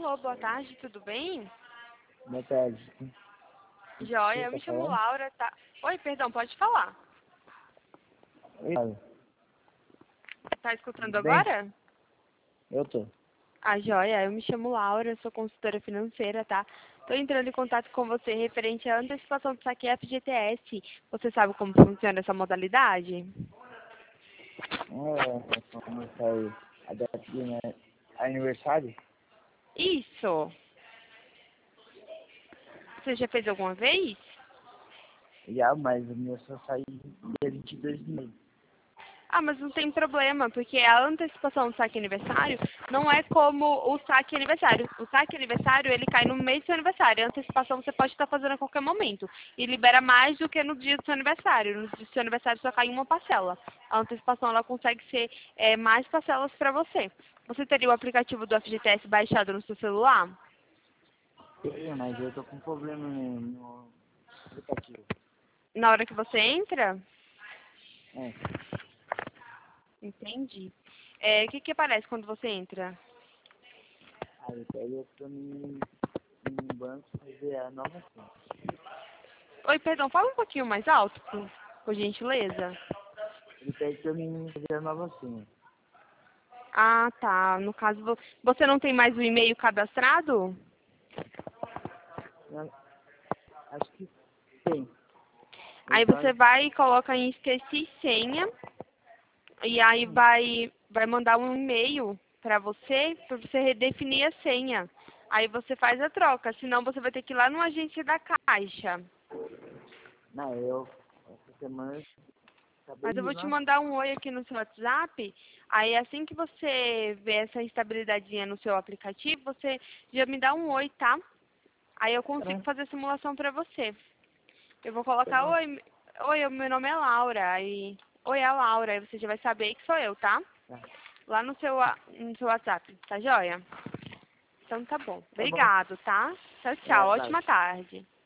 Alô, boa tarde, tudo bem? Boa tarde. Joia, Quem eu tá me chamo falando? Laura, tá? Oi, perdão, pode falar. Oi, Laura. Tá escutando Tudo bem? agora? Eu tô. Joia, eu me chamo Laura, sou consultora financeira, tá? Tô entrando em contato com você referente à antecipação do saque FGTS. Você sabe como funciona essa modalidade? Como sai a data do meu aniversário? Isso! Você já fez alguma vez? Já, mas o meu só sai dia 22 de maio. Mas não tem problema, porque a antecipação do saque aniversário não é como o saque aniversário. O saque aniversário, ele cai no mês do seu aniversário. A antecipação você pode estar fazendo a qualquer momento. E libera mais do que no dia do seu aniversário. No dia do seu aniversário só cai uma parcela. A antecipação, ela consegue ser mais parcelas para você. Você teria o aplicativo do FGTS baixado no seu celular? Mas eu tô com problema no aplicativo. Na hora que você entra? É, Entendi. O que aparece quando você entra? aí eu tô no banco fazer a nova senha. Oi, perdão, fala um pouquinho mais alto, por gentileza. Ele pede pra mim fazer a nova senha. Tá. No caso, você não tem mais o e-mail cadastrado? Eu acho que tem. Eu Aí só... você vai e coloca em esqueci senha. E aí vai mandar um e-mail para você redefinir a senha. Aí você faz a troca, senão você vai ter que ir lá no agente da Caixa. Não, essa semana eu acabei Mas de eu ir vou te lá. mandar um oi aqui no seu WhatsApp. Aí assim que você vê essa instabilidadezinha no seu aplicativo, você já me dá um oi, tá? Aí eu consigo Tá, fazer a simulação para você. Eu vou tá colocar, bom. oi, meu nome é Laura. Aí, oi, é Laura. Aí você já vai saber que sou eu, tá? Tá, Lá no seu WhatsApp, tá joia? Então tá bom. tá bom. Obrigado, tá? Tchau, É, tchau. vai. Ótima tarde.